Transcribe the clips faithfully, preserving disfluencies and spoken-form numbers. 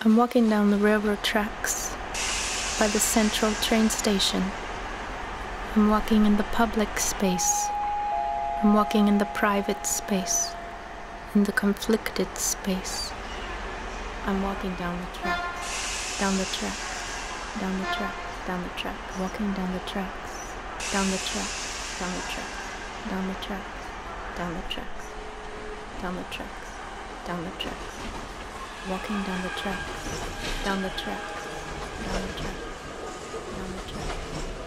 I'm walking down the railroad tracks by the central train station. I'm walking in the public space. I'm walking in the private space, in the conflicted space. I'm walking down the tracks, down the tracks, down the tracks, down the tracks, walking down the tracks, down the tracks, down the tracks, down the tracks, down the tracks, down the tracks, down the tracks, walking down the tracks, down the tracks, down the tracks, down the tracks.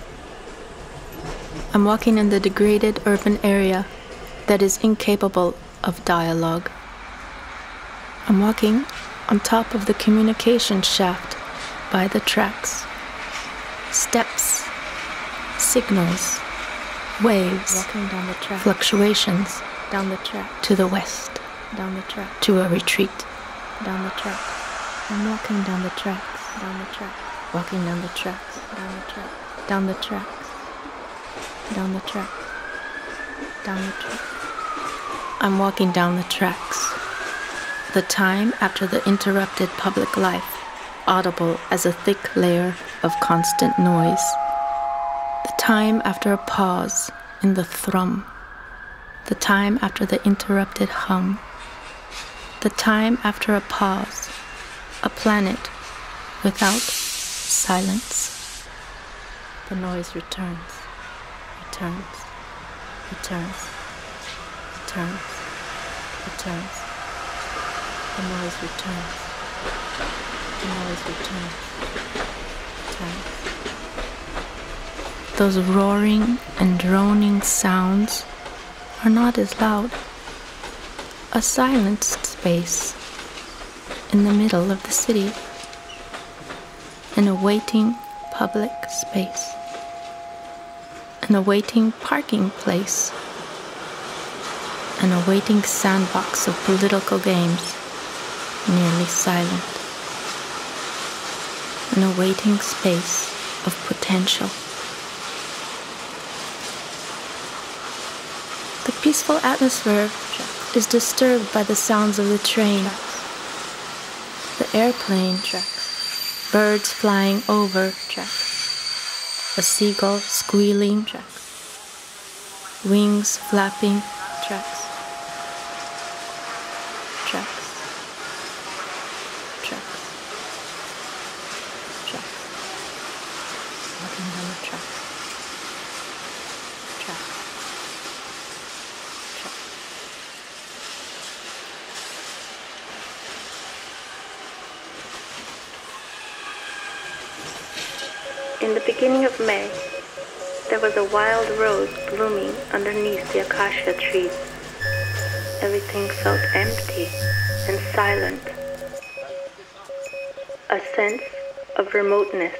I'm walking in the degraded urban area that is incapable of dialogue. I'm walking on top of the communication shaft by the tracks. Steps, signals, waves, walking down the track, fluctuations, down the track, to the west, down the track, to a retreat, down the track. I'm walking down the tracks, down the track, walking down the tracks, down the track, down the tracks, down the track, down the track. I'm walking down the tracks. The time after the interrupted public life, audible as a thick layer of constant noise. The time after a pause in the thrum. The time after the interrupted hum. The time after a pause, a planet without silence. The noise returns, returns, returns, returns, returns. The noise returns. The noise returns. Returns. Those roaring and droning sounds are not as loud. A silenced space in the middle of the city, an awaiting public space, an awaiting parking place, an awaiting sandbox of political games, nearly silent, an awaiting space of potential. The peaceful atmosphere is disturbed by the sounds of the train, the airplane, birds flying over, a seagull squealing, wings flapping, tracks, tracks, tracks, tracks, walking down the tracks, tracks, tracks. In the beginning of May, there was a wild rose blooming underneath the acacia trees. Everything felt empty and silent. A sense of remoteness.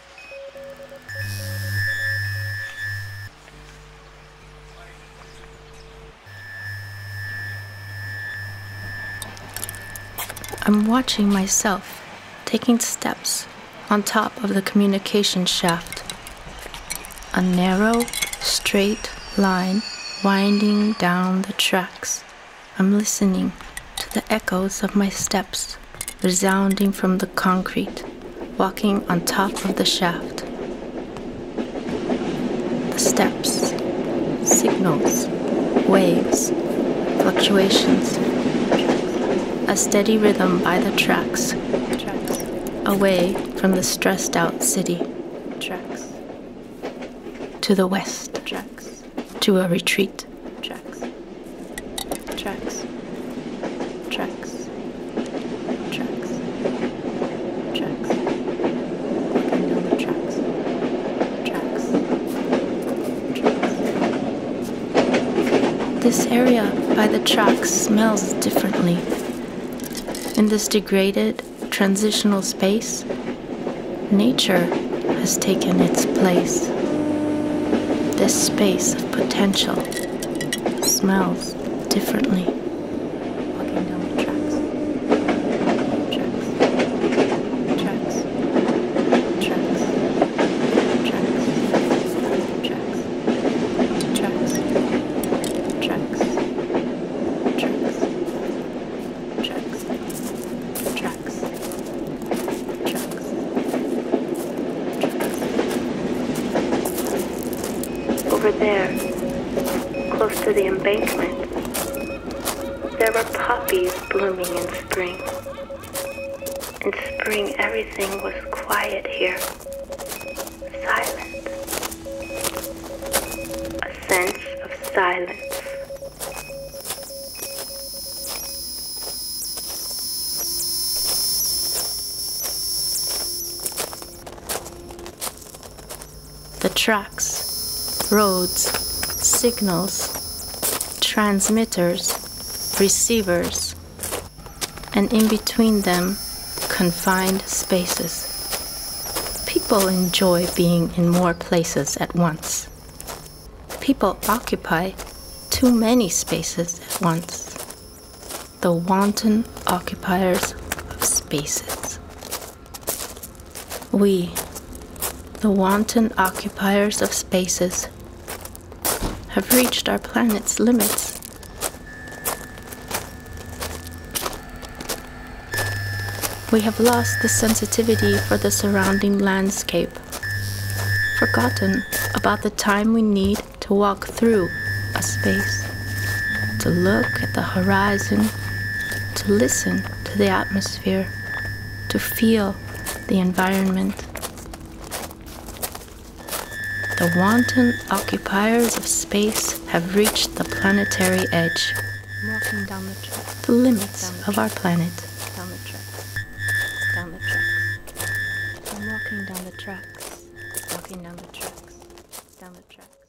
I'm watching myself taking steps on top of the communication shaft. A narrow, straight line winding down the tracks. I'm listening to the echoes of my steps resounding from the concrete, walking on top of the shaft. The steps, signals, waves, fluctuations. A steady rhythm by the tracks, tracks, away from the stressed out city, tracks, to the west, tracks, to a retreat, tracks, tracks, tracks, tracks, tracks, walking down the tracks, tracks, tracks. This area by the tracks smells differently. In this degraded, transitional space, nature has taken its place. This space of potential smells differently. Walking down the tracks, tracks, tracks, tracks, tracks, tracks, tracks, tracks, tracks, tracks. Tracks. There, close to the embankment, there were poppies blooming in spring. In spring, everything was quiet here, silent. A sense of silence. The tracks, roads, signals, transmitters, receivers, and in between them, confined spaces. People enjoy being in more places at once. People occupy too many spaces at once. The wanton occupiers of spaces. We, the wanton occupiers of spaces, have reached our planet's limits. We have lost the sensitivity for the surrounding landscape, forgotten about the time we need to walk through a space, to look at the horizon, to listen to the atmosphere, to feel the environment. The wanton occupiers of space have reached the planetary edge, walking down the track, the limits down the of our planet. Down the tracks, down the tracks. I'm walking down the tracks, walking down the tracks, down the tracks.